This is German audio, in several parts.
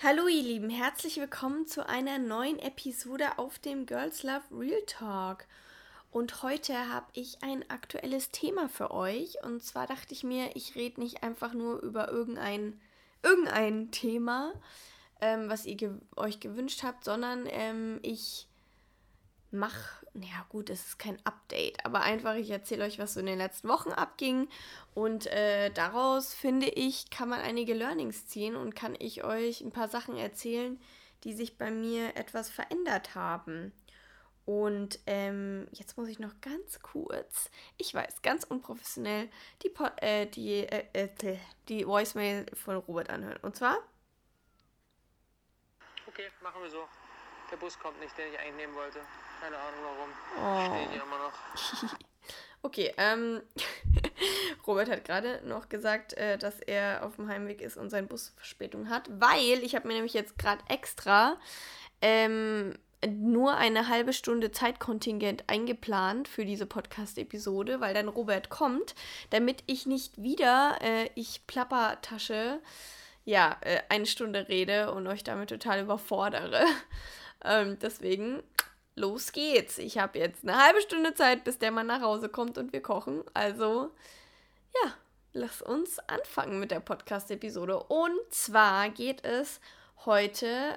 Hallo ihr Lieben, herzlich willkommen zu einer neuen Episode auf dem Girls Love Real Talk. Und heute habe ich ein aktuelles Thema für euch. Und zwar dachte ich mir, ich rede nicht einfach nur über irgendein Thema, was ihr euch gewünscht habt, sondern ich es ist kein Update, aber einfach, ich erzähle euch, was so in den letzten Wochen abging und daraus, finde ich, kann man einige Learnings ziehen und kann ich euch ein paar Sachen erzählen, die sich bei mir etwas verändert haben. Und jetzt muss ich noch ganz kurz, ich weiß, ganz unprofessionell, die Voicemail von Robert anhören. Und zwar? Okay, machen wir so. Der Bus kommt nicht, den ich eigentlich nehmen wollte. Keine Ahnung warum. Ich stehe hier immer noch. Okay, Robert hat gerade noch gesagt, dass er auf dem Heimweg ist und sein Bus Verspätung hat, weil ich habe mir nämlich jetzt gerade extra nur eine halbe Stunde Zeitkontingent eingeplant für diese Podcast-Episode, weil dann Robert kommt, damit ich nicht wieder, ich Plappertasche, eine Stunde rede und euch damit total überfordere. Deswegen, los geht's. Ich habe jetzt eine halbe Stunde Zeit, bis der Mann nach Hause kommt und wir kochen. Also, ja, lass uns anfangen mit der Podcast-Episode. Und zwar geht es heute,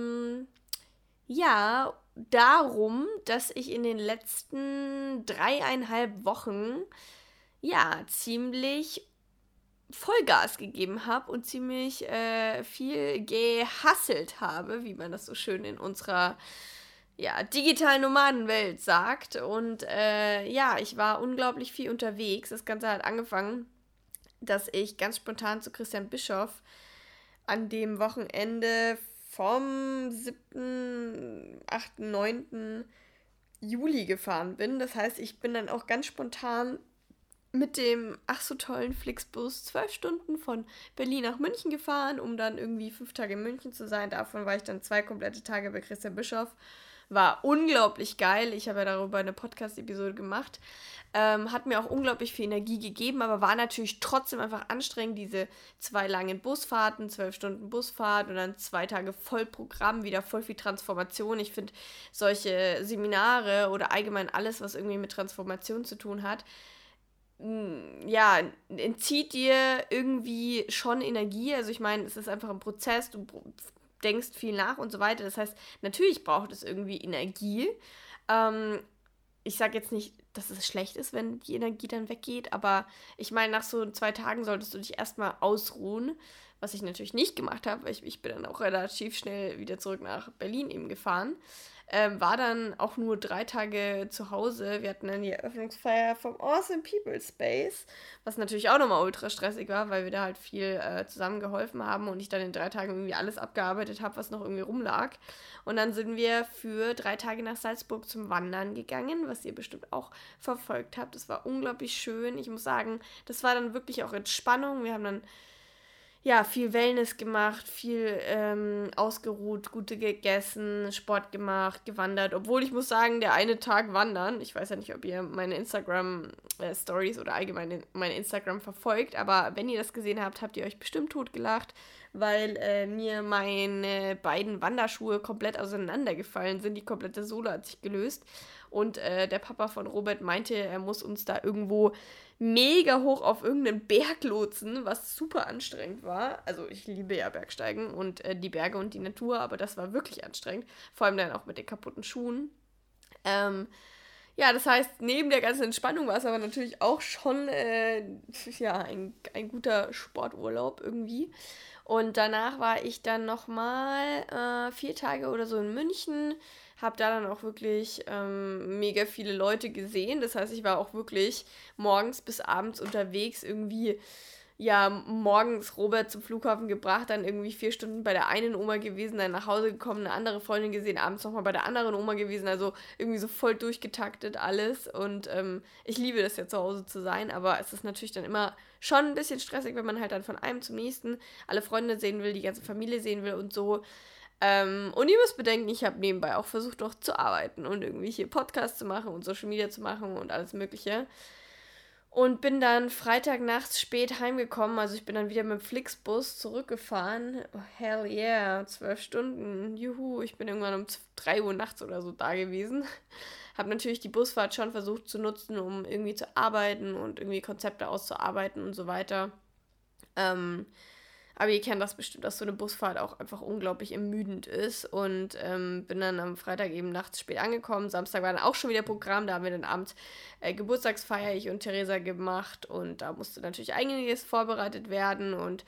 darum, dass ich in den letzten 3,5 Wochen, ziemlich Vollgas gegeben habe und ziemlich viel gehustelt habe, wie man das so schön in unserer digitalen Nomadenwelt sagt. Und ich war unglaublich viel unterwegs. Das Ganze hat angefangen, dass ich ganz spontan zu Christian Bischoff an dem Wochenende vom 7., 8., 9. Juli gefahren bin. Das heißt, ich bin dann auch ganz spontan mit dem ach so tollen Flixbus 12 Stunden von Berlin nach München gefahren, um dann irgendwie 5 Tage in München zu sein. Davon war ich dann 2 komplette Tage bei Christian Bischoff. War unglaublich geil. Ich habe ja darüber eine Podcast-Episode gemacht. Hat mir auch unglaublich viel Energie gegeben, aber war natürlich trotzdem einfach anstrengend, diese 2 langen Busfahrten, 12 Stunden Busfahrt und dann 2 Tage Vollprogramm, wieder voll viel Transformation. Ich finde solche Seminare oder allgemein alles, was irgendwie mit Transformation zu tun hat, entzieht dir irgendwie schon Energie. Also ich meine, es ist einfach ein Prozess, du denkst viel nach und so weiter. Das heißt, natürlich braucht es irgendwie Energie. Ich sage jetzt nicht, dass es schlecht ist, wenn die Energie dann weggeht, aber ich meine, nach so 2 Tagen solltest du dich erstmal ausruhen, was ich natürlich nicht gemacht habe, weil ich bin dann auch relativ schnell wieder zurück nach Berlin eben gefahren. War dann auch nur 3 Tage zu Hause. Wir hatten dann die Eröffnungsfeier vom Awesome People Space, was natürlich auch nochmal ultra stressig war, weil wir da halt viel zusammen geholfen haben und ich dann in 3 Tagen irgendwie alles abgearbeitet habe, was noch irgendwie rumlag. Und dann sind wir für 3 Tage nach Salzburg zum Wandern gegangen, was ihr bestimmt auch verfolgt habt. Das war unglaublich schön. Ich muss sagen, das war dann wirklich auch Entspannung. Wir haben dann viel Wellness gemacht, viel ausgeruht, gute gegessen, Sport gemacht, gewandert. Obwohl ich muss sagen, der eine Tag wandern, ich weiß ja nicht, ob ihr meine Instagram-Stories oder allgemein mein Instagram verfolgt, aber wenn ihr das gesehen habt, habt ihr euch bestimmt totgelacht, weil mir meine beiden Wanderschuhe komplett auseinandergefallen sind. Die komplette Sohle hat sich gelöst. Und der Papa von Robert meinte, er muss uns da irgendwo mega hoch auf irgendeinen Berg lotsen, was super anstrengend war. Also ich liebe ja Bergsteigen und die Berge und die Natur, aber das war wirklich anstrengend. Vor allem dann auch mit den kaputten Schuhen. Das heißt, neben der ganzen Entspannung war es aber natürlich auch schon ein guter Sporturlaub irgendwie. Und danach war ich dann nochmal 4 Tage oder so in München, habe da dann auch wirklich mega viele Leute gesehen. Das heißt, ich war auch wirklich morgens bis abends unterwegs, irgendwie, morgens Robert zum Flughafen gebracht, dann irgendwie 4 Stunden bei der einen Oma gewesen, dann nach Hause gekommen, eine andere Freundin gesehen, abends nochmal bei der anderen Oma gewesen, also irgendwie so voll durchgetaktet alles. Und ich liebe das ja, zu Hause zu sein, aber es ist natürlich dann immer schon ein bisschen stressig, wenn man halt dann von einem zum nächsten alle Freunde sehen will, die ganze Familie sehen will und so. Und ihr müsst bedenken, ich habe nebenbei auch versucht, noch zu arbeiten und irgendwie hier Podcasts zu machen und Social Media zu machen und alles Mögliche. Und bin dann Freitag nachts spät heimgekommen. Also ich bin dann wieder mit dem Flixbus zurückgefahren. Oh, hell yeah, 12 Stunden. Juhu, ich bin irgendwann um 3 Uhr nachts oder so da gewesen. Habe natürlich die Busfahrt schon versucht zu nutzen, um irgendwie zu arbeiten und irgendwie Konzepte auszuarbeiten und so weiter. Aber ihr kennt das bestimmt, dass so eine Busfahrt auch einfach unglaublich ermüdend ist. Und bin dann am Freitag eben nachts spät angekommen. Samstag war dann auch schon wieder Programm. Da haben wir dann abends Geburtstagsfeier, ich und Theresa, gemacht. Und da musste natürlich einiges vorbereitet werden. Und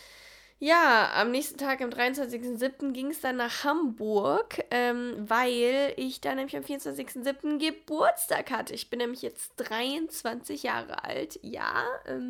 ja, am nächsten Tag, am 23.07. ging es dann nach Hamburg, weil ich dann nämlich am 24.07. Geburtstag hatte. Ich bin nämlich jetzt 23 Jahre alt. Ja,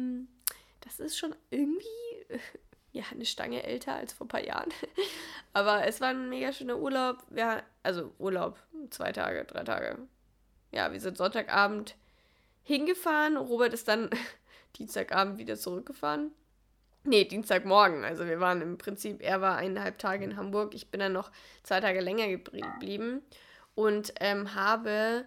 das ist schon irgendwie ja, eine Stange älter als vor ein paar Jahren. Aber es war ein mega schöner Urlaub. Ja, also Urlaub, 2 Tage, 3 Tage. Ja, wir sind Sonntagabend hingefahren. Robert ist dann Dienstagabend wieder zurückgefahren. Nee, Dienstagmorgen. Also wir waren im Prinzip, er war 1,5 Tage in Hamburg. Ich bin dann noch 2 Tage länger geblieben und haben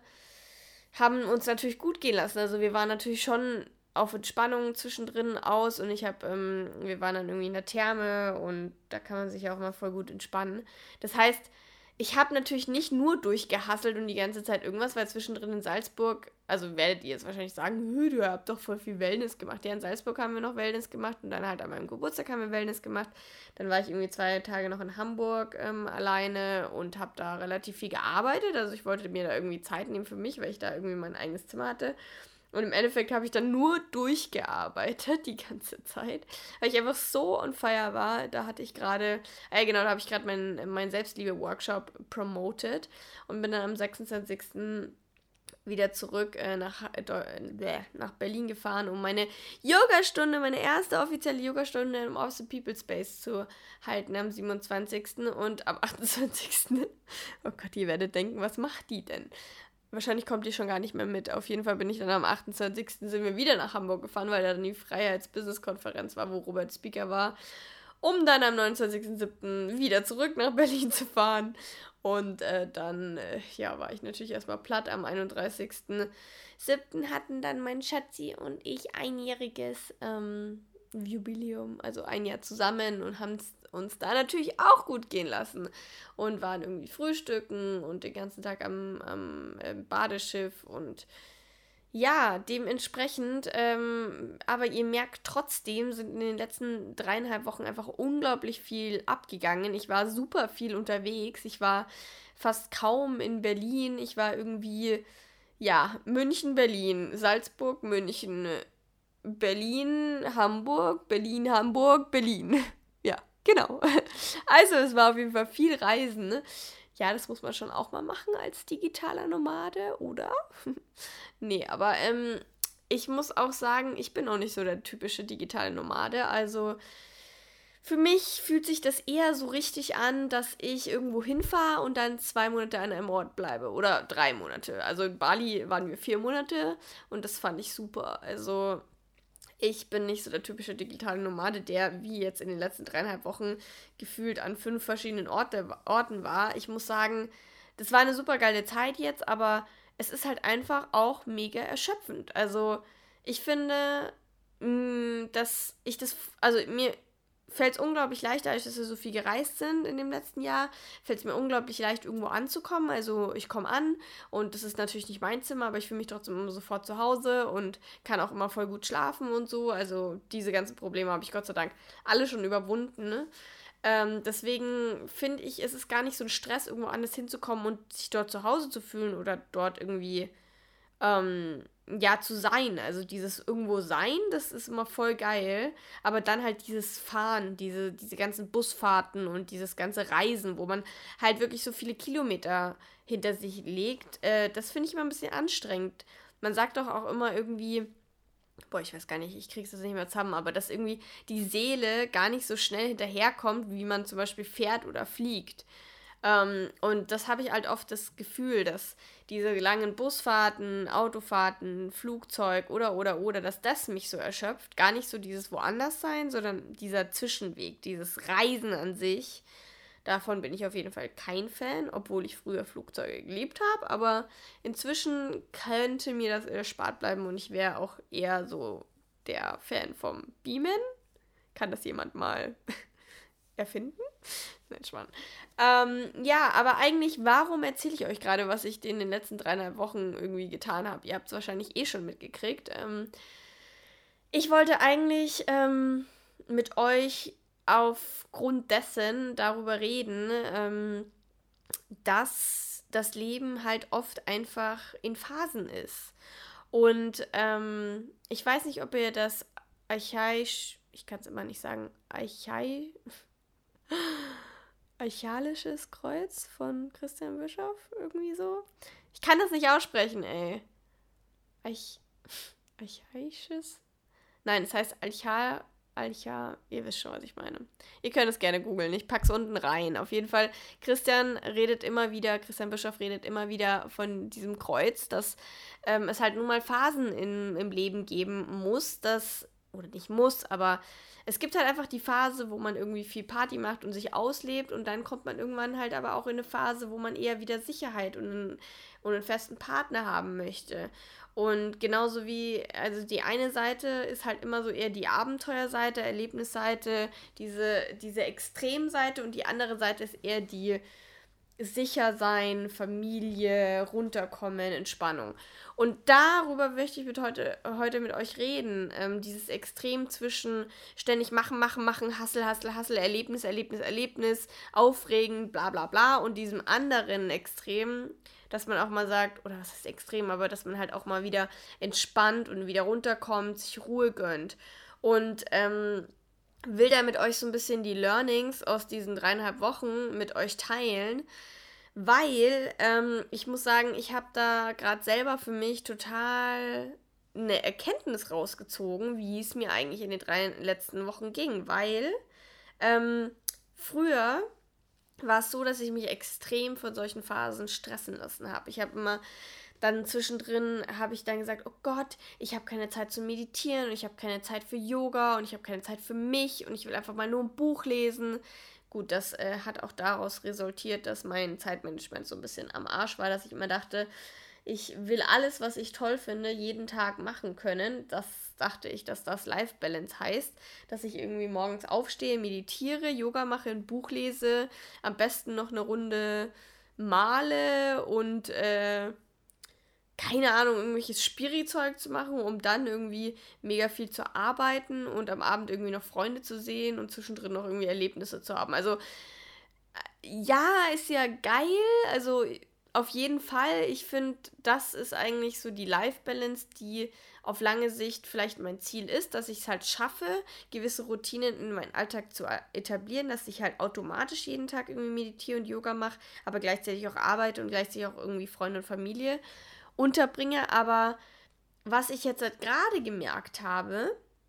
uns natürlich gut gehen lassen. Also wir waren natürlich schon auf Entspannung zwischendrin aus und wir waren dann irgendwie in der Therme und da kann man sich auch mal voll gut entspannen. Das heißt, ich habe natürlich nicht nur durchgehasselt und die ganze Zeit irgendwas, weil zwischendrin in Salzburg, also werdet ihr jetzt wahrscheinlich sagen, du habt doch voll viel Wellness gemacht. Ja, in Salzburg haben wir noch Wellness gemacht und dann halt an meinem Geburtstag haben wir Wellness gemacht. Dann war ich irgendwie 2 Tage noch in Hamburg alleine und habe da relativ viel gearbeitet. Also ich wollte mir da irgendwie Zeit nehmen für mich, weil ich da irgendwie mein eigenes Zimmer hatte. Und im Endeffekt habe ich dann nur durchgearbeitet die ganze Zeit, weil ich einfach so on fire war. Da hatte ich gerade, da habe ich gerade mein Selbstliebe-Workshop promoted und bin dann am 26. wieder zurück nach Berlin gefahren, um meine Yogastunde, meine erste offizielle Yogastunde im Awesome People Space zu halten am 27. und am 28. Oh Gott, ihr werdet denken, was macht die denn? Wahrscheinlich kommt die schon gar nicht mehr mit. Auf jeden Fall bin ich dann am 28. sind wir wieder nach Hamburg gefahren, weil da dann die Freiheits-Business-Konferenz war, wo Robert Speaker war, um dann am 29.07. wieder zurück nach Berlin zu fahren. Und dann war ich natürlich erstmal platt. Am 31.07. hatten dann mein Schatzi und ich einjähriges Jubiläum, also 1 Jahr zusammen und haben uns da natürlich auch gut gehen lassen und waren irgendwie frühstücken und den ganzen Tag am Badeschiff und ja, dementsprechend, aber ihr merkt trotzdem, sind in den letzten 3,5 Wochen einfach unglaublich viel abgegangen. Ich war super viel unterwegs, ich war fast kaum in Berlin, ich war irgendwie, ja, München, Berlin, Salzburg, München, Berlin, Hamburg, Berlin, Hamburg, Berlin. Ja, genau. Also es war auf jeden Fall viel Reisen. Ne? Ja, das muss man schon auch mal machen als digitaler Nomade, oder? Nee, aber ich muss auch sagen, ich bin auch nicht so der typische digitale Nomade. Also für mich fühlt sich das eher so richtig an, dass ich irgendwo hinfahre und dann 2 Monate an einem Ort bleibe. Oder 3 Monate. Also in Bali waren wir 4 Monate und das fand ich super. Also ich bin nicht so der typische digitale Nomade, der wie jetzt in den letzten 3,5 Wochen gefühlt an 5 verschiedenen Orten war. Ich muss sagen, das war eine super geile Zeit jetzt, aber es ist halt einfach auch mega erschöpfend. Also ich finde, also mir fällt es unglaublich leicht, dadurch, dass wir so viel gereist sind in dem letzten Jahr, fällt es mir unglaublich leicht, irgendwo anzukommen. Also ich komme an und das ist natürlich nicht mein Zimmer, aber ich fühle mich trotzdem immer sofort zu Hause und kann auch immer voll gut schlafen und so. Also diese ganzen Probleme habe ich Gott sei Dank alle schon überwunden. Ne? Deswegen finde ich, es ist gar nicht so ein Stress, irgendwo anders hinzukommen und sich dort zu Hause zu fühlen oder dort irgendwie zu sein. Also dieses irgendwo sein, das ist immer voll geil. Aber dann halt dieses Fahren, diese ganzen Busfahrten und dieses ganze Reisen, wo man halt wirklich so viele Kilometer hinter sich legt, das finde ich immer ein bisschen anstrengend. Man sagt doch auch immer irgendwie, ich weiß gar nicht, ich krieg's das nicht mehr zusammen, aber dass irgendwie die Seele gar nicht so schnell hinterherkommt, wie man zum Beispiel fährt oder fliegt. Und das habe ich halt oft das Gefühl, dass diese langen Busfahrten, Autofahrten, Flugzeug oder, dass das mich so erschöpft. Gar nicht so dieses Woanders sein, sondern dieser Zwischenweg, dieses Reisen an sich. Davon bin ich auf jeden Fall kein Fan, obwohl ich früher Flugzeuge geliebt habe. Aber inzwischen könnte mir das erspart bleiben und ich wäre auch eher so der Fan vom Beamen. Kann das jemand mal erfinden? Nein, Schmarrn. Ja, aber eigentlich, warum erzähle ich euch gerade, was ich in den letzten 3,5 Wochen irgendwie getan habe? Ihr habt es wahrscheinlich eh schon mitgekriegt. Ich wollte eigentlich mit euch aufgrund dessen darüber reden, dass das Leben halt oft einfach in Phasen ist. Und ich weiß nicht, ob ihr das ich kann es immer nicht sagen, Archalisches Kreuz von Christian Bischoff, irgendwie so. Ich kann das nicht aussprechen, ey. Archaisches? Nein, es heißt ihr wisst schon, was ich meine. Ihr könnt es gerne googeln, ich pack's unten rein. Auf jeden Fall, Christian Bischoff redet immer wieder von diesem Kreuz, dass es halt nun mal Phasen im Leben geben muss, oder nicht muss, aber es gibt halt einfach die Phase, wo man irgendwie viel Party macht und sich auslebt und dann kommt man irgendwann halt aber auch in eine Phase, wo man eher wieder Sicherheit und einen festen Partner haben möchte. Und genauso also die eine Seite ist halt immer so eher die Abenteuerseite, Erlebnisseite, diese Extremseite und die andere Seite ist eher die sicher sein, Familie, runterkommen, Entspannung. Und darüber möchte ich heute mit euch reden. Dieses Extrem zwischen ständig machen, Hustle, Erlebnis, aufregend, bla bla bla und diesem anderen Extrem, dass man auch mal sagt, oder was heißt extrem, aber dass man halt auch mal wieder entspannt und wieder runterkommt, sich Ruhe gönnt. Und will da mit euch so ein bisschen die Learnings aus diesen 3,5 Wochen mit euch teilen, weil ich muss sagen, ich habe da gerade selber für mich total eine Erkenntnis rausgezogen, wie es mir eigentlich in den 3 letzten Wochen ging, weil früher war es so, dass ich mich extrem von solchen Phasen stressen lassen habe. Ich habe immer dann zwischendrin habe ich dann gesagt, oh Gott, ich habe keine Zeit zu meditieren und ich habe keine Zeit für Yoga und ich habe keine Zeit für mich und ich will einfach mal nur ein Buch lesen. Gut, das hat auch daraus resultiert, dass mein Zeitmanagement so ein bisschen am Arsch war, dass ich immer dachte, ich will alles, was ich toll finde, jeden Tag machen können. Das dachte ich, dass das Life Balance heißt, dass ich irgendwie morgens aufstehe, meditiere, Yoga mache, ein Buch lese, am besten noch eine Runde male und keine Ahnung, irgendwelches Spiri-Zeug zu machen, um dann irgendwie mega viel zu arbeiten und am Abend irgendwie noch Freunde zu sehen und zwischendrin noch irgendwie Erlebnisse zu haben. Also, ja, ist ja geil. Also, auf jeden Fall. Ich finde, das ist eigentlich so die Life-Balance, die auf lange Sicht vielleicht mein Ziel ist, dass ich es halt schaffe, gewisse Routinen in meinen Alltag zu etablieren, dass ich halt automatisch jeden Tag irgendwie meditiere und Yoga mache, aber gleichzeitig auch arbeite und gleichzeitig auch irgendwie Freunde und Familie unterbringe, aber was ich jetzt halt gerade gemerkt habe,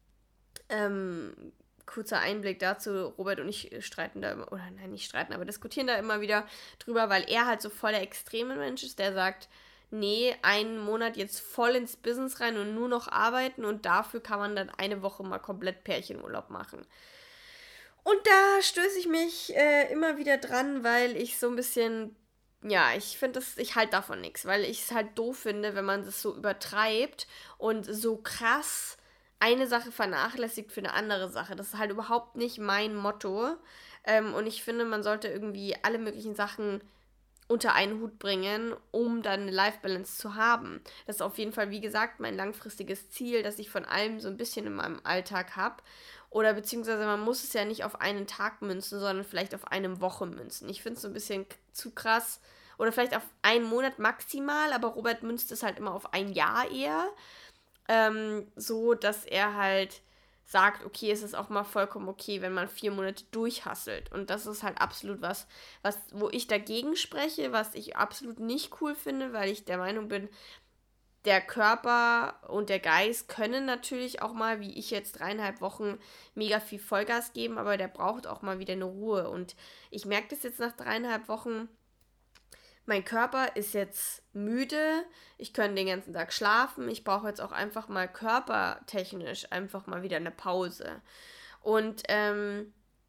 kurzer Einblick dazu, Robert und ich streiten da immer, oder nein, nicht streiten, aber diskutieren da immer wieder drüber, weil er halt so voll der extreme Mensch ist, der sagt, nee, einen Monat jetzt voll ins Business rein und nur noch arbeiten und dafür kann man dann eine Woche mal komplett Pärchenurlaub machen. Und da stöße ich mich immer wieder dran, weil ich so ein bisschen ich finde ich halte davon nichts, weil ich es halt doof finde, wenn man das so übertreibt und so krass eine Sache vernachlässigt für eine andere Sache. Das ist halt überhaupt nicht mein Motto. Und ich finde, man sollte irgendwie alle möglichen Sachen unter einen Hut bringen, um dann eine Life-Balance zu haben. Das ist auf jeden Fall, wie gesagt, mein langfristiges Ziel, dass ich von allem so ein bisschen in meinem Alltag habe. Oder beziehungsweise man muss es ja nicht auf einen Tag münzen, sondern vielleicht auf eine Woche münzen. Ich finde es so ein bisschen zu krass. Oder vielleicht auf einen Monat maximal, aber Robert münzt es halt immer auf ein Jahr eher. So, dass er halt sagt, okay, es ist auch mal vollkommen okay, wenn man 4 Monate durchhasselt. Und das ist halt absolut wo ich dagegen spreche, was ich absolut nicht cool finde, weil ich der Meinung bin, der Körper und der Geist können natürlich auch mal, wie ich jetzt 3,5 Wochen, mega viel Vollgas geben, aber der braucht auch mal wieder eine Ruhe. Und ich merke das jetzt nach 3,5 Wochen, mein Körper ist jetzt müde, ich kann den ganzen Tag schlafen, ich brauche jetzt auch einfach mal körpertechnisch einfach mal wieder eine Pause. Und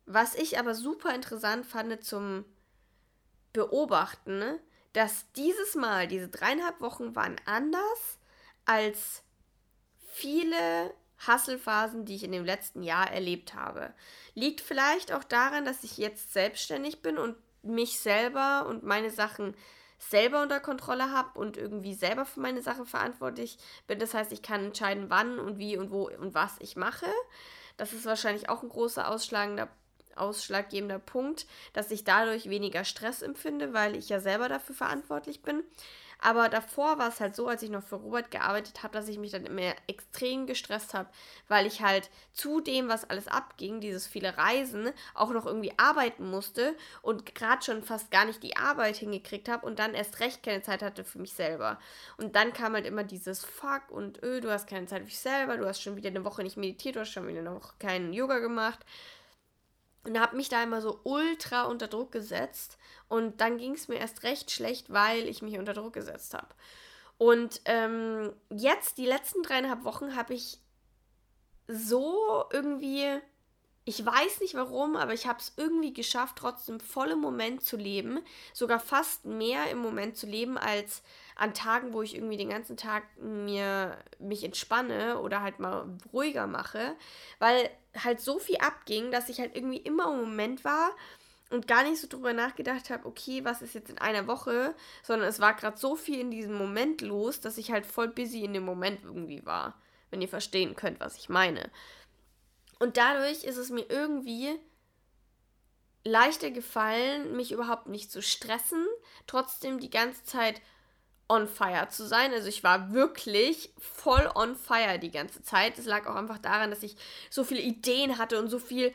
Was ich aber super interessant fand zum Beobachten, ne? Dass dieses Mal, diese 3,5 Wochen waren anders als viele Hustle-Phasen, die ich in dem letzten Jahr erlebt habe. Liegt vielleicht auch daran, dass ich jetzt selbstständig bin und mich selber und meine Sachen selber unter Kontrolle habe und irgendwie selber für meine Sachen verantwortlich bin. Das heißt, ich kann entscheiden, wann und wie und wo und was ich mache. Das ist wahrscheinlich auch ein großer ausschlaggebender Punkt, dass ich dadurch weniger Stress empfinde, weil ich ja selber dafür verantwortlich bin. Aber davor war es halt so, als ich noch für Robert gearbeitet habe, dass ich mich dann immer extrem gestresst habe, weil ich halt zu dem, was alles abging, dieses viele Reisen, auch noch irgendwie arbeiten musste und gerade schon fast gar nicht die Arbeit hingekriegt habe und dann erst recht keine Zeit hatte für mich selber. Und dann kam halt immer dieses Fuck und du hast keine Zeit für dich selber, du hast schon wieder eine Woche nicht meditiert, du hast schon wieder eine Woche keinen Yoga gemacht. Und habe mich da immer so ultra unter Druck gesetzt. Und dann ging es mir erst recht schlecht, weil ich mich unter Druck gesetzt habe. Und jetzt, die letzten 3,5 Wochen, habe ich so irgendwie, ich weiß nicht warum, aber ich habe es irgendwie geschafft, trotzdem voll im Moment zu leben. Sogar fast mehr im Moment zu leben, als an Tagen, wo ich irgendwie den ganzen Tag mich entspanne oder halt mal ruhiger mache. Weil halt so viel abging, dass ich halt irgendwie immer im Moment war und gar nicht so drüber nachgedacht habe, okay, was ist jetzt in einer Woche, sondern es war gerade so viel in diesem Moment los, dass ich halt voll busy in dem Moment irgendwie war, wenn ihr verstehen könnt, was ich meine. Und dadurch ist es mir irgendwie leichter gefallen, mich überhaupt nicht zu stressen, trotzdem die ganze Zeit on fire zu sein. Also ich war wirklich voll on fire die ganze Zeit. Es lag auch einfach daran, dass ich so viele Ideen hatte und so viel,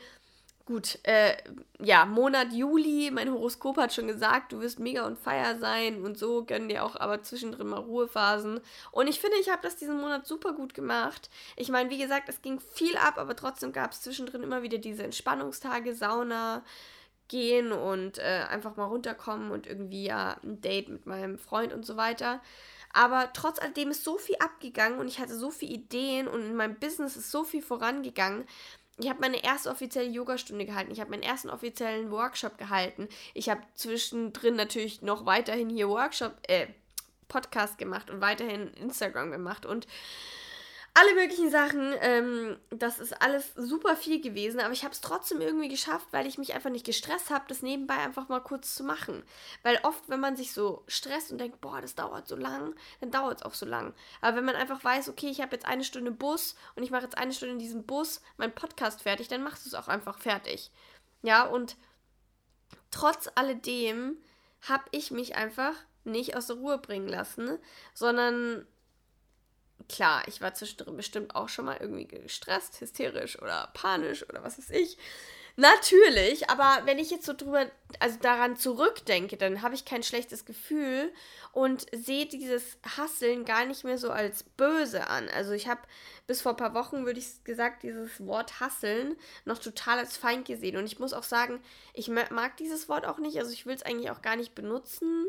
Monat Juli, mein Horoskop hat schon gesagt, du wirst mega on fire sein und so, gönnen dir auch aber zwischendrin mal Ruhephasen. Und ich finde, ich habe das diesen Monat super gut gemacht. Ich meine, wie gesagt, es ging viel ab, aber trotzdem gab es zwischendrin immer wieder diese Entspannungstage, Sauna, gehen und einfach mal runterkommen und irgendwie ein Date mit meinem Freund und so weiter. Aber trotz alledem ist so viel abgegangen und ich hatte so viele Ideen und in meinem Business ist so viel vorangegangen. Ich habe meine erste offizielle Yogastunde gehalten. Ich habe meinen ersten offiziellen Workshop gehalten. Ich habe zwischendrin natürlich noch weiterhin hier Podcast gemacht und weiterhin Instagram gemacht und alle möglichen Sachen, das ist alles super viel gewesen, aber ich habe es trotzdem irgendwie geschafft, weil ich mich einfach nicht gestresst habe, das nebenbei einfach mal kurz zu machen. Weil oft, wenn man sich so stresst und denkt, boah, das dauert so lang, dann dauert es auch so lang. Aber wenn man einfach weiß, okay, ich habe jetzt 1 Stunde Bus und ich mache jetzt 1 Stunde in diesem Bus meinen Podcast fertig, dann machst du es auch einfach fertig. Ja, und trotz alledem habe ich mich einfach nicht aus der Ruhe bringen lassen, sondern klar, ich war zwischendrin bestimmt auch schon mal irgendwie gestresst, hysterisch oder panisch oder was weiß ich. Natürlich, aber wenn ich jetzt so daran zurückdenke, dann habe ich kein schlechtes Gefühl und sehe dieses Hasseln gar nicht mehr so als böse an. Also ich habe bis vor ein paar Wochen, würde ich gesagt, dieses Wort Hasseln noch total als Feind gesehen. Und ich muss auch sagen, ich mag dieses Wort auch nicht, also ich will es eigentlich auch gar nicht benutzen.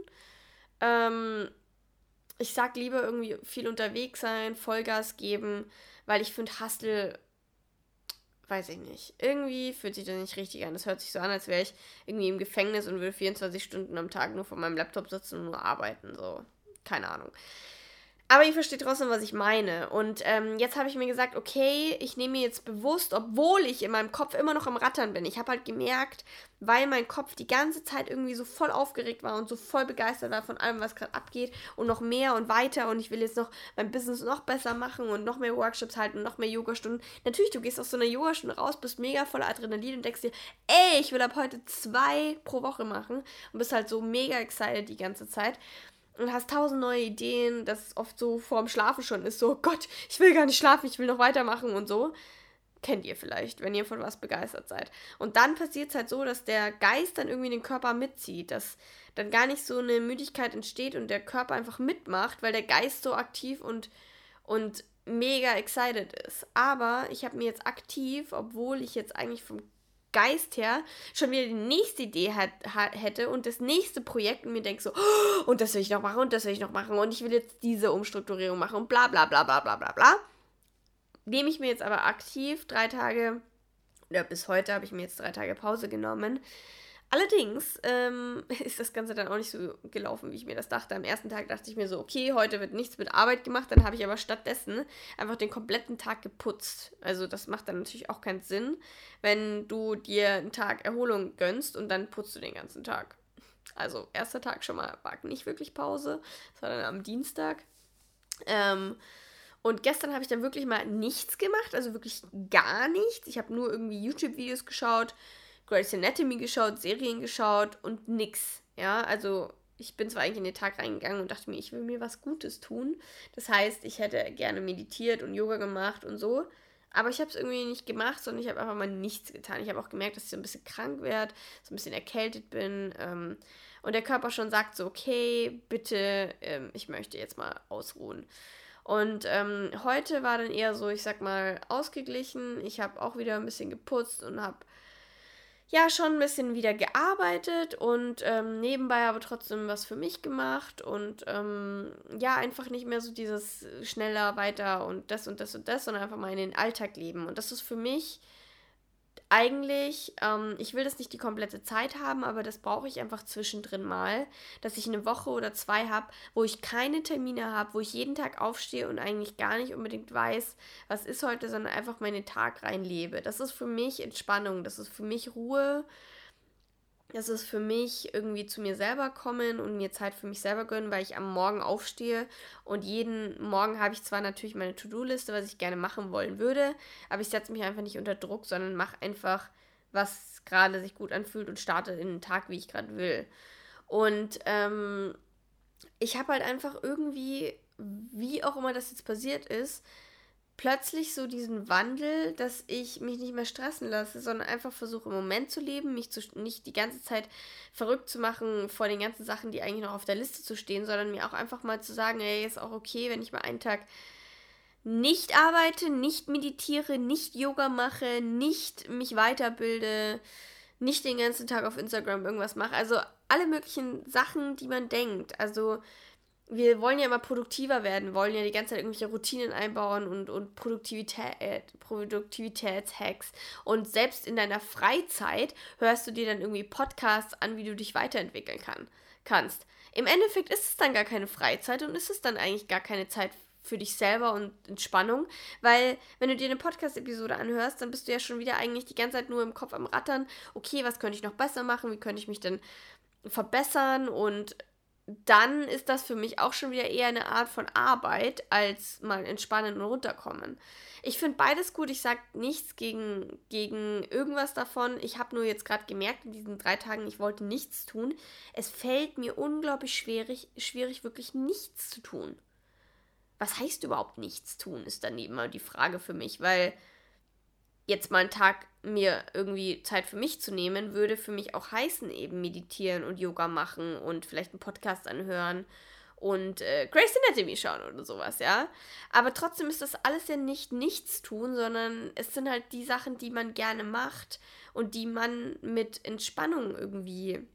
Ich sag lieber irgendwie viel unterwegs sein, Vollgas geben, weil ich finde Hustle, weiß ich nicht, irgendwie fühlt sich das nicht richtig an. Das hört sich so an, als wäre ich irgendwie im Gefängnis und würde 24 Stunden am Tag nur vor meinem Laptop sitzen und nur arbeiten, so, keine Ahnung. Aber ihr versteht trotzdem, was ich meine. Und jetzt habe ich mir gesagt, okay, ich nehme mir jetzt bewusst, obwohl ich in meinem Kopf immer noch am Rattern bin. Ich habe halt gemerkt, weil mein Kopf die ganze Zeit irgendwie so voll aufgeregt war und so voll begeistert war von allem, was gerade abgeht und noch mehr und weiter und ich will jetzt noch mein Business noch besser machen und noch mehr Workshops halten und noch mehr Yogastunden. Natürlich, du gehst aus so einer Yogastunde raus, bist mega voller Adrenalin und denkst dir, ey, ich will ab heute 2 pro Woche machen und bist halt so mega excited die ganze Zeit. Und hast 1000 neue Ideen, das ist oft so vorm Schlafen schon ist, so, Gott, ich will gar nicht schlafen, ich will noch weitermachen und so. Kennt ihr vielleicht, wenn ihr von was begeistert seid. Und dann passiert es halt so, dass der Geist dann irgendwie den Körper mitzieht, dass dann gar nicht so eine Müdigkeit entsteht und der Körper einfach mitmacht, weil der Geist so aktiv und mega excited ist. Aber ich habe mir jetzt aktiv, obwohl ich jetzt eigentlich vom Geist her schon wieder die nächste Idee hätte und das nächste Projekt und mir denke so, oh, und das will ich noch machen und das will ich noch machen und ich will jetzt diese Umstrukturierung machen und bla bla bla bla bla bla bla. Nehme ich mir jetzt aber aktiv 3 Tage Ja, bis heute habe ich mir jetzt 3 Tage Pause genommen. Allerdings ist das Ganze dann auch nicht so gelaufen, wie ich mir das dachte. Am ersten Tag dachte ich mir so, okay, heute wird nichts mit Arbeit gemacht. Dann habe ich aber stattdessen einfach den kompletten Tag geputzt. Also das macht dann natürlich auch keinen Sinn, wenn du dir einen Tag Erholung gönnst und dann putzt du den ganzen Tag. Also erster Tag schon mal war nicht wirklich Pause. Das war dann am Dienstag. Und gestern habe ich dann wirklich mal nichts gemacht, also wirklich gar nichts. Ich habe nur irgendwie YouTube-Videos geschaut, Grey's Anatomy geschaut, Serien geschaut und nix. Ja, also ich bin zwar eigentlich in den Tag reingegangen und dachte mir, ich will mir was Gutes tun. Das heißt, ich hätte gerne meditiert und Yoga gemacht und so. Aber ich habe es irgendwie nicht gemacht, sondern ich habe einfach mal nichts getan. Ich habe auch gemerkt, dass ich so ein bisschen krank werde, so ein bisschen erkältet bin. Und der Körper schon sagt so, okay, bitte, ich möchte jetzt mal ausruhen. Und heute war dann eher so, ich sag mal, ausgeglichen. Ich habe auch wieder ein bisschen geputzt und habe ja schon ein bisschen wieder gearbeitet und nebenbei aber trotzdem was für mich gemacht und ja, einfach nicht mehr so dieses schneller, weiter und das und das und das, sondern einfach mal in den Alltag leben. Und das ist für mich eigentlich, ich will das nicht die komplette Zeit haben, aber das brauche ich einfach zwischendrin mal, dass ich eine Woche oder 2 habe, wo ich keine Termine habe, wo ich jeden Tag aufstehe und eigentlich gar nicht unbedingt weiß, was ist heute, sondern einfach meinen Tag reinlebe. Das ist für mich Entspannung, das ist für mich Ruhe, das ist für mich irgendwie zu mir selber kommen und mir Zeit für mich selber gönnen, weil ich am Morgen aufstehe und jeden Morgen habe ich zwar natürlich meine To-Do-Liste, was ich gerne machen wollen würde, aber ich setze mich einfach nicht unter Druck, sondern mache einfach, was gerade sich gut anfühlt und starte in den Tag, wie ich gerade will. Und ich habe halt einfach irgendwie, wie auch immer das jetzt passiert ist, plötzlich so diesen Wandel, dass ich mich nicht mehr stressen lasse, sondern einfach versuche im Moment zu leben, nicht die ganze Zeit verrückt zu machen vor den ganzen Sachen, die eigentlich noch auf der Liste zu stehen, sondern mir auch einfach mal zu sagen, ey, ist auch okay, wenn ich mal einen Tag nicht arbeite, nicht meditiere, nicht Yoga mache, nicht mich weiterbilde, nicht den ganzen Tag auf Instagram irgendwas mache. Also alle möglichen Sachen, die man denkt. Also wir wollen ja immer produktiver werden, wollen ja die ganze Zeit irgendwelche Routinen einbauen und Produktivitätshacks. Und selbst in deiner Freizeit hörst du dir dann irgendwie Podcasts an, wie du dich weiterentwickeln kannst. Im Endeffekt ist es dann gar keine Freizeit und ist es dann eigentlich gar keine Zeit für dich selber und Entspannung, weil wenn du dir eine Podcast-Episode anhörst, dann bist du ja schon wieder eigentlich die ganze Zeit nur im Kopf am Rattern, okay, was könnte ich noch besser machen, wie könnte ich mich denn verbessern und dann ist das für mich auch schon wieder eher eine Art von Arbeit, als mal entspannen und runterkommen. Ich finde beides gut. Ich sage nichts gegen irgendwas davon. Ich habe nur jetzt gerade gemerkt, in diesen 3 Tagen, ich wollte nichts tun. Es fällt mir unglaublich schwierig, wirklich nichts zu tun. Was heißt überhaupt nichts tun, ist dann eben mal die Frage für mich, weil jetzt mal einen Tag mir irgendwie Zeit für mich zu nehmen, würde für mich auch heißen, eben meditieren und Yoga machen und vielleicht einen Podcast anhören und Grey's Anatomy schauen oder sowas, ja. Aber trotzdem ist das alles ja nicht nichts tun, sondern es sind halt die Sachen, die man gerne macht und die man mit Entspannung irgendwie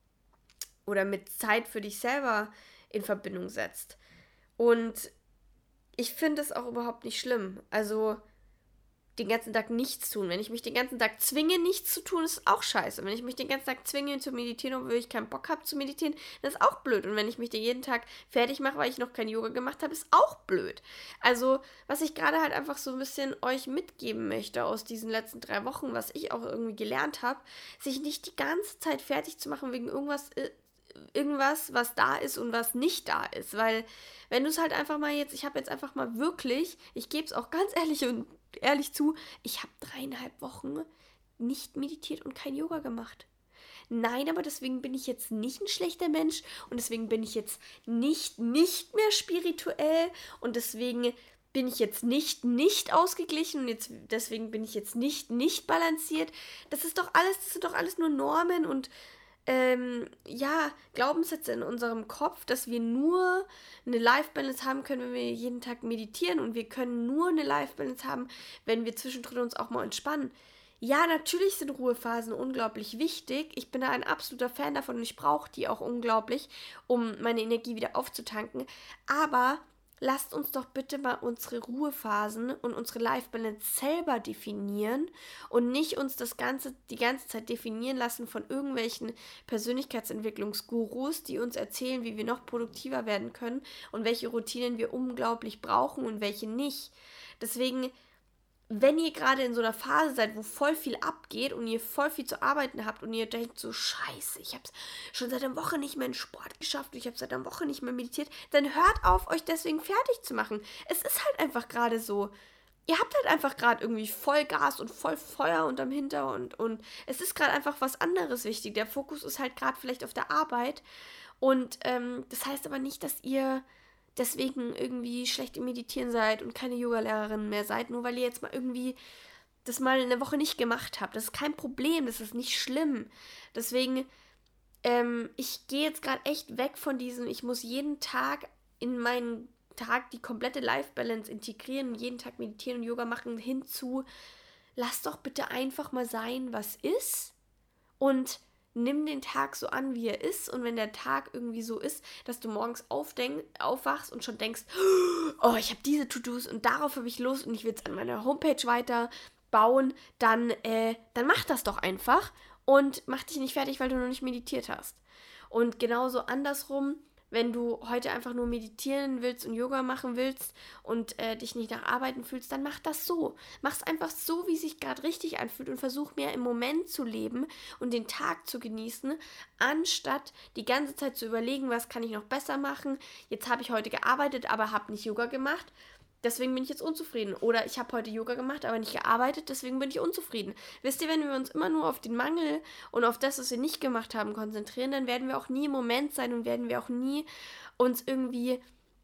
oder mit Zeit für dich selber in Verbindung setzt. Und ich finde es auch überhaupt nicht schlimm. Also den ganzen Tag nichts tun. Wenn ich mich den ganzen Tag zwinge, nichts zu tun, ist auch scheiße. Wenn ich mich den ganzen Tag zwinge zu meditieren, obwohl ich keinen Bock habe zu meditieren, das ist auch blöd. Und wenn ich mich den jeden Tag fertig mache, weil ich noch kein Yoga gemacht habe, ist auch blöd. Also, was ich gerade halt einfach so ein bisschen euch mitgeben möchte aus diesen letzten 3 Wochen, was ich auch irgendwie gelernt habe, sich nicht die ganze Zeit fertig zu machen wegen irgendwas, was da ist und was nicht da ist. Weil, wenn du es halt einfach mal ich habe jetzt einfach mal wirklich, ich gebe es auch ganz ehrlich zu, ich habe 3,5 Wochen nicht meditiert und kein Yoga gemacht. Nein, aber deswegen bin ich jetzt nicht ein schlechter Mensch und deswegen bin ich jetzt nicht mehr spirituell und deswegen bin ich jetzt nicht ausgeglichen und deswegen bin ich jetzt nicht balanciert. Das sind doch alles nur Normen und Glaubenssätze in unserem Kopf, dass wir nur eine Life-Balance haben können, wenn wir jeden Tag meditieren und wir können nur eine Life-Balance haben, wenn wir zwischendrin uns auch mal entspannen. Ja, natürlich sind Ruhephasen unglaublich wichtig. Ich bin da ein absoluter Fan davon und ich brauche die auch unglaublich, um meine Energie wieder aufzutanken. Aber lasst uns doch bitte mal unsere Ruhephasen und unsere Life Balance selber definieren und nicht uns die ganze Zeit definieren lassen von irgendwelchen Persönlichkeitsentwicklungsgurus, die uns erzählen, wie wir noch produktiver werden können und welche Routinen wir unglaublich brauchen und welche nicht. Deswegen, wenn ihr gerade in so einer Phase seid, wo voll viel abgeht und ihr voll viel zu arbeiten habt und ihr denkt so, scheiße, ich habe es schon seit einer Woche nicht mehr in Sport geschafft und ich habe seit einer Woche nicht mehr meditiert, dann hört auf, euch deswegen fertig zu machen. Es ist halt einfach gerade so. Ihr habt halt einfach gerade irgendwie voll Gas und voll Feuer unterm Hinter und es ist gerade einfach was anderes wichtig. Der Fokus ist halt gerade vielleicht auf der Arbeit und das heißt aber nicht, dass ihr deswegen irgendwie schlecht im Meditieren seid und keine Yoga-Lehrerin mehr seid, nur weil ihr jetzt mal irgendwie das mal eine Woche nicht gemacht habt. Das ist kein Problem, das ist nicht schlimm. Deswegen, ich gehe jetzt gerade echt weg von diesem, ich muss jeden Tag in meinen Tag die komplette Life-Balance integrieren und jeden Tag meditieren und Yoga machen, hinzu, lass doch bitte einfach mal sein, was ist und nimm den Tag so an, wie er ist. Und wenn der Tag irgendwie so ist, dass du morgens aufwachst und schon denkst, oh, ich habe diese To-Dos und darauf habe ich Lust und ich will es an meiner Homepage weiter bauen, dann mach das doch einfach und mach dich nicht fertig, weil du noch nicht meditiert hast. Und genauso andersrum, wenn du heute einfach nur meditieren willst und Yoga machen willst und dich nicht nach Arbeiten fühlst, dann mach das so. Mach es einfach so, wie es sich gerade richtig anfühlt und versuch mehr im Moment zu leben und den Tag zu genießen, anstatt die ganze Zeit zu überlegen, was kann ich noch besser machen. Jetzt habe ich heute gearbeitet, aber habe nicht Yoga gemacht. Deswegen bin ich jetzt unzufrieden. Oder ich habe heute Yoga gemacht, aber nicht gearbeitet, deswegen bin ich unzufrieden. Wisst ihr, wenn wir uns immer nur auf den Mangel und auf das, was wir nicht gemacht haben, konzentrieren, dann werden wir auch nie im Moment sein und werden wir auch nie uns irgendwie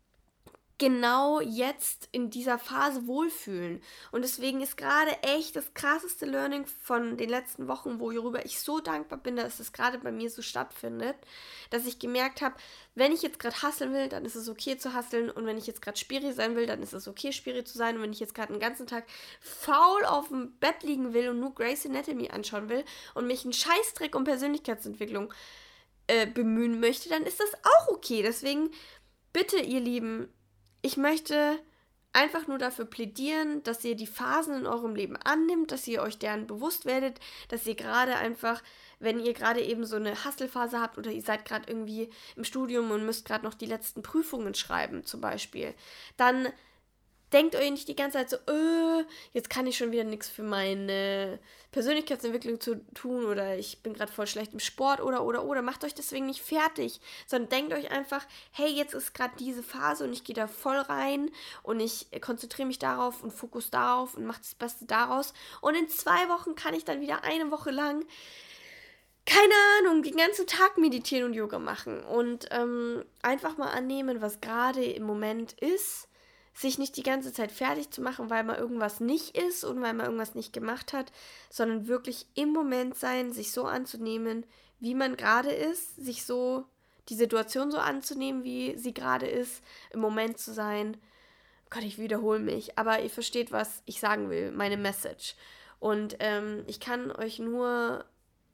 genau jetzt in dieser Phase wohlfühlen. Und deswegen ist gerade echt das krasseste Learning von den letzten Wochen, worüber ich so dankbar bin, dass es gerade bei mir so stattfindet, dass ich gemerkt habe, wenn ich jetzt gerade hustlen will, dann ist es okay zu hustlen und wenn ich jetzt gerade Spiri sein will, dann ist es okay, Spiri zu sein und wenn ich jetzt gerade den ganzen Tag faul auf dem Bett liegen will und nur Grey's Anatomy anschauen will und mich einen Scheißdreck um Persönlichkeitsentwicklung bemühen möchte, dann ist das auch okay. Deswegen bitte, ihr Lieben, ich möchte einfach nur dafür plädieren, dass ihr die Phasen in eurem Leben annimmt, dass ihr euch deren bewusst werdet, dass ihr gerade einfach, wenn ihr gerade eben so eine Hustle-Phase habt oder ihr seid gerade irgendwie im Studium und müsst gerade noch die letzten Prüfungen schreiben zum Beispiel, dann denkt euch nicht die ganze Zeit so, jetzt kann ich schon wieder nichts für meine Persönlichkeitsentwicklung zu tun oder ich bin gerade voll schlecht im Sport oder. Macht euch deswegen nicht fertig, sondern denkt euch einfach, hey, jetzt ist gerade diese Phase und ich gehe da voll rein und ich konzentriere mich darauf und fokusse darauf und mache das Beste daraus. Und in 2 Wochen kann ich dann wieder eine Woche lang, keine Ahnung, den ganzen Tag meditieren und Yoga machen und einfach mal annehmen, was gerade im Moment ist. Sich nicht die ganze Zeit fertig zu machen, weil man irgendwas nicht ist und weil man irgendwas nicht gemacht hat, sondern wirklich im Moment sein, sich so anzunehmen, wie man gerade ist, sich so die Situation so anzunehmen, wie sie gerade ist, im Moment zu sein. Gott, ich wiederhole mich, aber ihr versteht, was ich sagen will, meine Message. Und ich kann euch nur,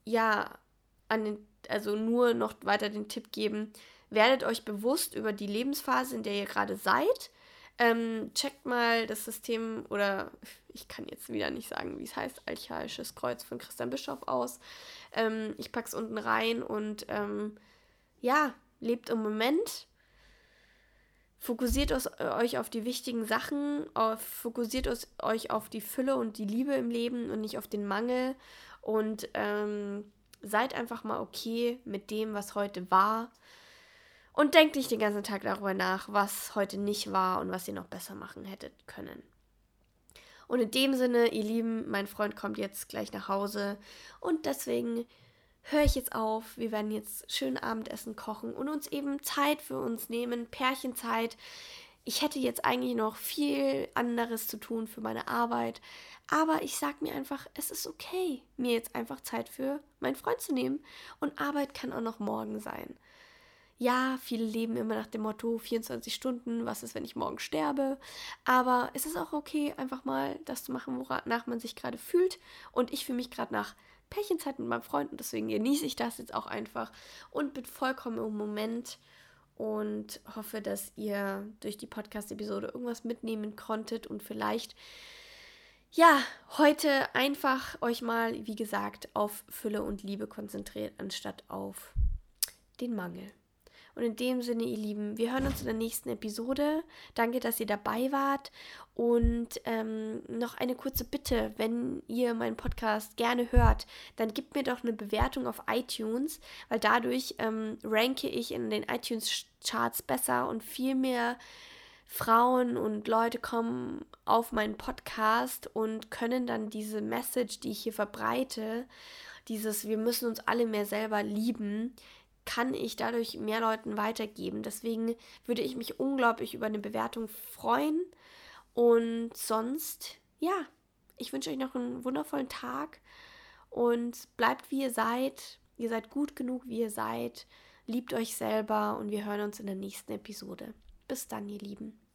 nur noch weiter den Tipp geben, werdet euch bewusst über die Lebensphase, in der ihr gerade seid. Checkt mal das System, oder ich kann jetzt wieder nicht sagen, wie es heißt, Archaisches Kreuz von Christian Bischoff aus. Ich pack's unten rein und lebt im Moment. Fokussiert euch auf die wichtigen Sachen, fokussiert euch auf die Fülle und die Liebe im Leben und nicht auf den Mangel und seid einfach mal okay mit dem, was heute war. Und denkt nicht den ganzen Tag darüber nach, was heute nicht war und was ihr noch besser machen hättet können. Und in dem Sinne, ihr Lieben, mein Freund kommt jetzt gleich nach Hause und deswegen höre ich jetzt auf. Wir werden jetzt schön Abendessen kochen und uns eben Zeit für uns nehmen, Pärchenzeit. Ich hätte jetzt eigentlich noch viel anderes zu tun für meine Arbeit, aber ich sage mir einfach, es ist okay, mir jetzt einfach Zeit für meinen Freund zu nehmen und Arbeit kann auch noch morgen sein. Ja, viele leben immer nach dem Motto 24 Stunden, was ist, wenn ich morgen sterbe? Aber es ist auch okay, einfach mal das zu machen, wonach man sich gerade fühlt. Und ich fühle mich gerade nach Pärchenzeit mit meinem Freund und deswegen genieße ich das jetzt auch einfach und bin vollkommen im Moment. und hoffe, dass ihr durch die Podcast-Episode irgendwas mitnehmen konntet und vielleicht, ja, heute einfach euch mal, wie gesagt, auf Fülle und Liebe konzentriert, anstatt auf den Mangel. Und in dem Sinne, ihr Lieben, wir hören uns in der nächsten Episode. Danke, dass ihr dabei wart. Und noch eine kurze Bitte, wenn ihr meinen Podcast gerne hört, dann gebt mir doch eine Bewertung auf iTunes, weil dadurch ranke ich in den iTunes-Charts besser und viel mehr Frauen und Leute kommen auf meinen Podcast und können dann diese Message, die ich hier verbreite, dieses wir müssen uns alle mehr selber lieben, kann ich dadurch mehr Leuten weitergeben. Deswegen würde ich mich unglaublich über eine Bewertung freuen. Und sonst, ja, ich wünsche euch noch einen wundervollen Tag und bleibt wie ihr seid. Ihr seid gut genug, wie ihr seid. Liebt euch selber und wir hören uns in der nächsten Episode. Bis dann, ihr Lieben.